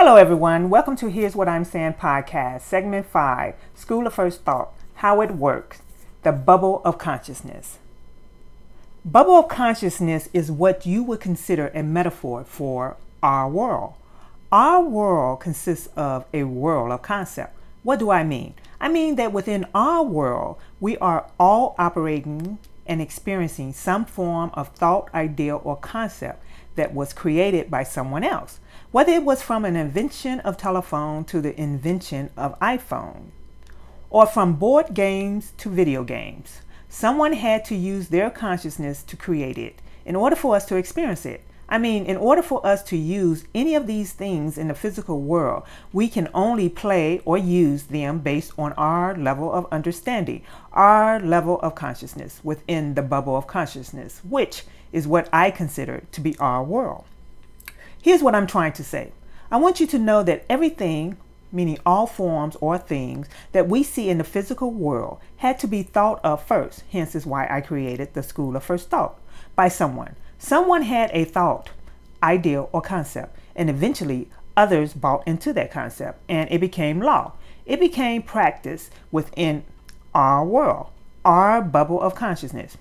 Hello, everyone. Welcome to Here's What I'm Saying podcast, segment 5, School of First Thought, How It Works, the Bubble of Consciousness. Bubble of consciousness is what you would consider a metaphor for our world. Our world consists of a world of concept. What do I mean? I mean that within our world, we are all operating and experiencing some form of thought, idea, or concept that was created by someone else. Whether it was from an invention of telephone to the invention of iPhone, or from board games to video games, someone had to use their consciousness to create it in order for us to experience it. In order for us to use any of these things in the physical world, we can only play or use them based on our level of understanding, our level of consciousness within the bubble of consciousness, which is what I consider to be our world. Here's what I'm trying to say. I want you to know that everything, meaning all forms or things that we see in the physical world, had to be thought of first. Hence is why I created the School of First Thought by someone. Someone had a thought, idea, or concept, and eventually others bought into that concept, and it became law. It became practice within our world, our bubble of consciousness.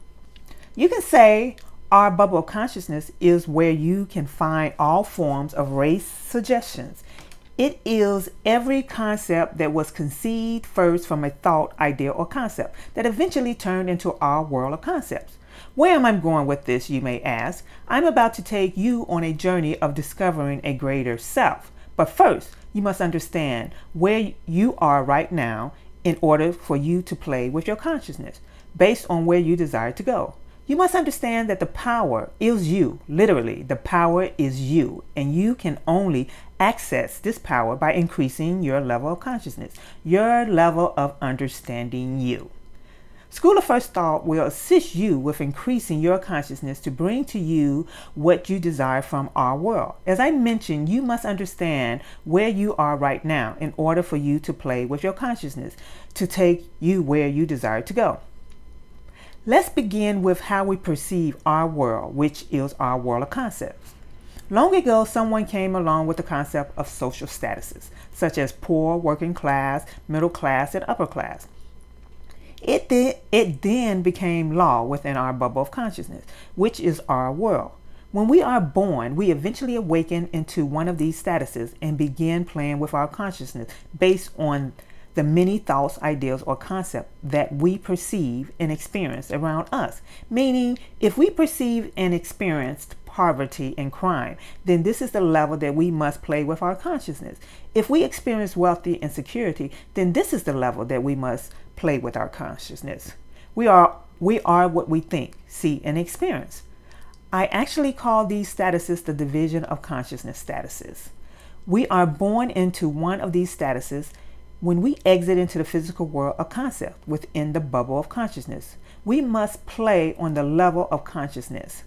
You can say our bubble of consciousness is where you can find all forms of race suggestions. It is every concept that was conceived first from a thought, idea, or concept that eventually turned into our world of concepts. Where am I going with this, you may ask? I'm about to take you on a journey of discovering a greater self. But first, you must understand where you are right now in order for you to play with your consciousness based on where you desire to go. You must understand that the power is you. Literally, the power is you, and you can only access this power by increasing your level of consciousness, your level of understanding you. School of First Thought will assist you with increasing your consciousness to bring to you what you desire from our world. As I mentioned, you must understand where you are right now in order for you to play with your consciousness to take you where you desire to go. Let's begin with how we perceive our world, which is our world of concepts. Long ago, someone came along with the concept of social statuses, such as poor, working class, middle class, and upper class. It then became law within our bubble of consciousness, which is our world. When we are born, we eventually awaken into one of these statuses and begin playing with our consciousness based on the many thoughts, ideas, or concepts that we perceive and experience around us. Meaning, if we perceive and experience poverty and crime, then this is the level that we must play with our consciousness. If we experience wealthy and security, then this is the level that we must play with our consciousness. We are what we think, see, and experience. I actually call these statuses the division of consciousness statuses. We are born into one of these statuses. When we exit into the physical world of concept within the bubble of consciousness, we must play on the level of consciousness.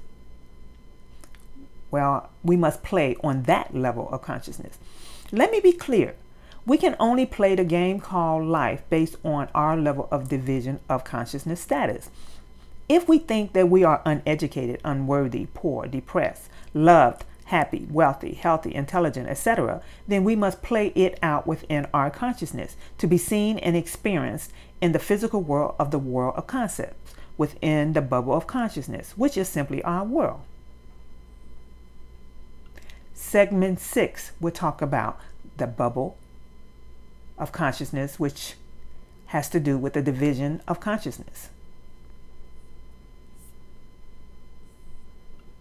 We must play on that level of consciousness. Let me be clear. We can only play the game called life based on our level of division of consciousness status. If we think that we are uneducated, unworthy, poor, depressed, loved, happy, wealthy, healthy, intelligent, etc., then we must play it out within our consciousness to be seen and experienced in the physical world of the world of concepts within the bubble of consciousness, which is simply our world. Segment 6 will talk about the bubble of consciousness, which has to do with the division of consciousness.